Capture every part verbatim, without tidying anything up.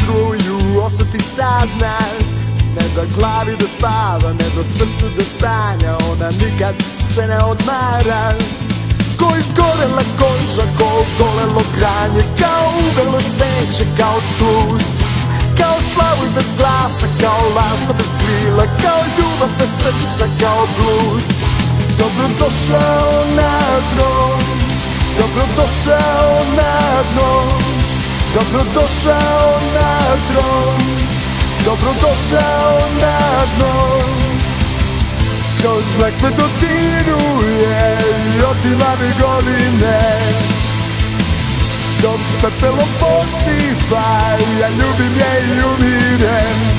struju oseti sadna. Ne da glavi da spava, ne da srcu da sanja, ona nikad se ne odmara. Ko izgorela koža, ko golelo granje, kao uvelo cveće, kao struj, kao slavu bez glasa, kao lasta bez krila, kao ljubav bez srca, kao blud. Dobrodošao na tron, dobrodošao na dno, dobrodošao na tron, dobrodošao na dno. Kroz mlek me dodiruje i otima mi godine, dok pepelo posipa, ja ljubim je i umirem.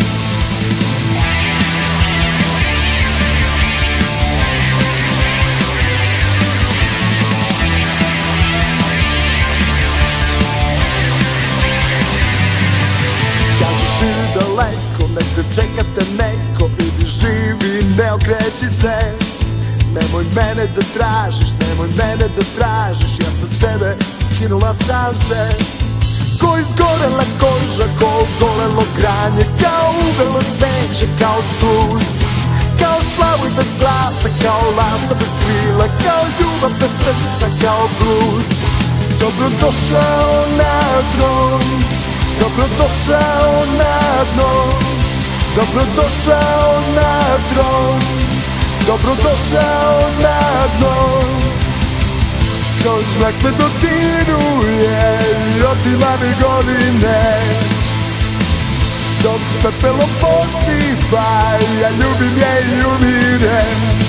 Kažeš i daleko, negde čekate neko, idi živi, ne okreći se. Nemoj mene da tražiš, nemoj mene da tražiš, ja sa tebe skinula sam se. Ko izgorela koža, ko golelo granje, kao uvelo cveće, kao struj, kao slavu bez glasa, kao lasta bez krila, kao ljubav bez srca, kao blud. Dobrodošao na tron, dobrodošao na dno, dobrodošao na tron, dobrodošao na dno. Kroz mrak me dodiruje i otima mi godine, dok pepelo posipa, ja ljubim je i umirem.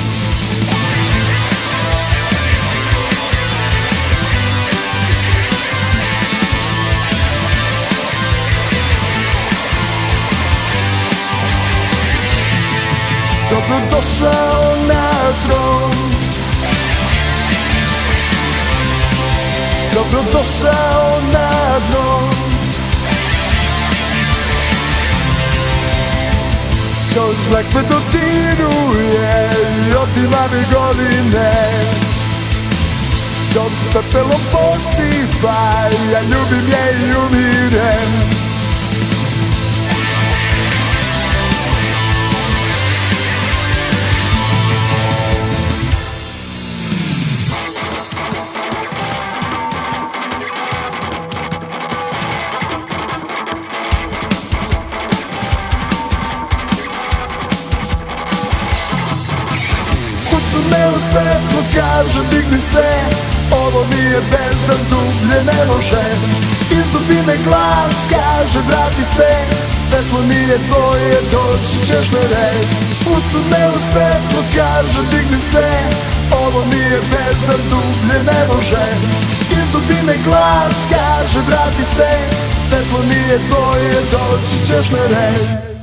Dobrodošao na tron, dobrodošao na dno, kroz mlek me dodiruje i otima mi godine, dok pepelo posipa, ja ljubim je i umirem. Tunelu svetlo kaže digni se, ovo mi je bezdan, dublje ne može. Iz dubine glas kaže vrati se, svetlo nije tvoje, doći ćeš na red. U tunelu svetlo kaže digni se, ovo mi je bezdan, dublje ne može. Iz dubine glas kaže vrati se, svetlo nije tvoje, doći ćeš na red.